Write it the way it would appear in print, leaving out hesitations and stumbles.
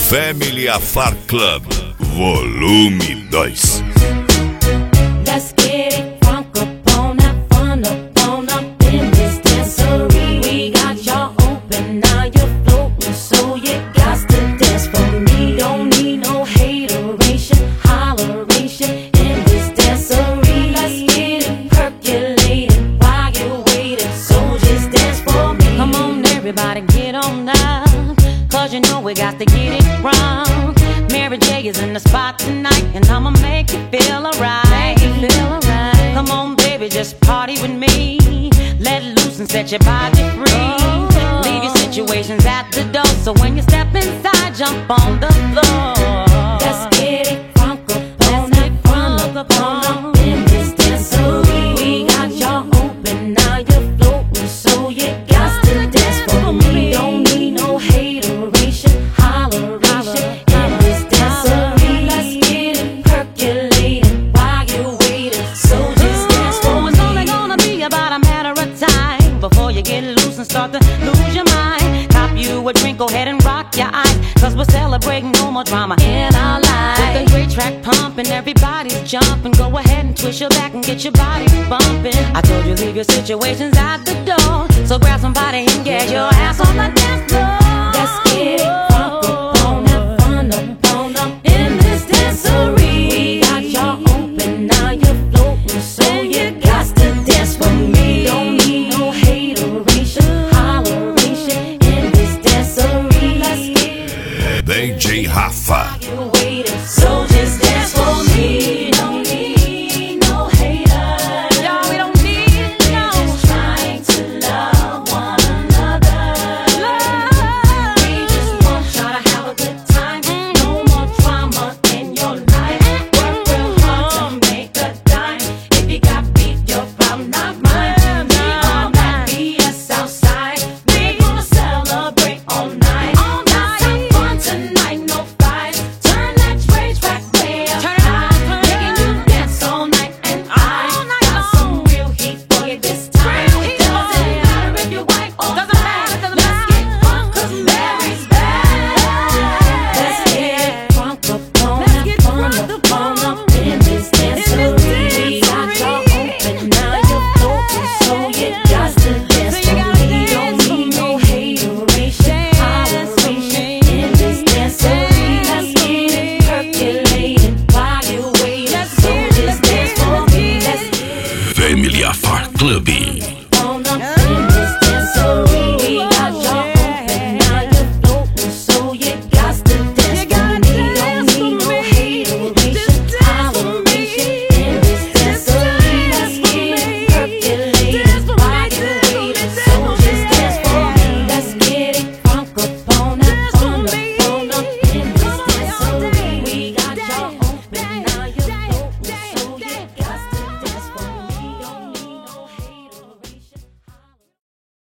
Family Afar Club, volume 2. Let's get it crunk up on that fun up in this dancery. We got y'all open, now you're floating, so you got to dance for me. Don't need no hateration, holleration in this dancery. Let's get it percolating while you're waiting, so just dance for me. Come on everybody, get on up, cause you know we got to get it wrong. Mary J is in the spot tonight, and I'ma make you feel alright. Come on, baby, just party with me. Let loose and set your body free. Leave your situations at the door, so when you step inside, jump on the floor. Let's get it crunk up on that fun up in this dancery. We got y'all open, now you're floating, so you got to dance for me. Don't need no hateration, holleration in this dancery. Let's get it percolating while you're waiting, so just dance for me. It's only gonna be about a matter of time before you get loose and start to lose your mind. Cop you a drink, go ahead and rock your eyes, cause we're celebrating no more drama in our lives. With a great track pumping, everybody's jumping. Go ahead and twist your back and get your body bumping. I told you leave your situations at the door, so grab somebody and get your ass on the dance floor. Let's get it crunk up on that fun up in this dancery. We got y'all open, now you're floating, so you got to dance for me. Don't need no hateration, holleration in this dancery. Let's get DJ Rafa.